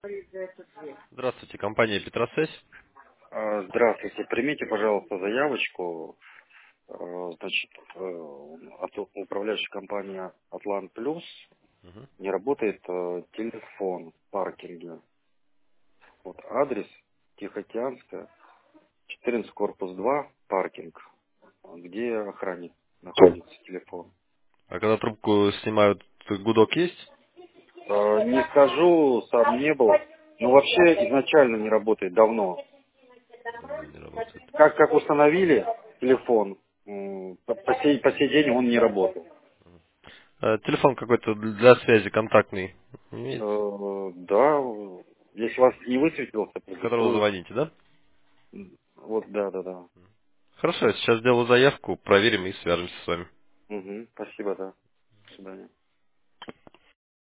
Здравствуйте, компания Петросвязь. Здравствуйте. Примите, пожалуйста, заявочку. Значит, от управляющей компании Атлант Плюс Мгм. не работает телефон в паркинге. Вот адрес Тихоокеанская, 14, корпус 2, паркинг, где охранник находится телефон. А когда трубку снимают, гудок есть? Не скажу, сам не был. Но вообще изначально не работает давно. Давно не работает. Как установили телефон, по сей день он не работает. Телефон какой-то для связи контактный есть, Да, если у вас не высветился, с которого продиктую. звоните, да? Вот, да, да, да. Хорошо, я сейчас сделаю заявку, проверим и свяжемся с вами. Угу, спасибо, да. До свидания.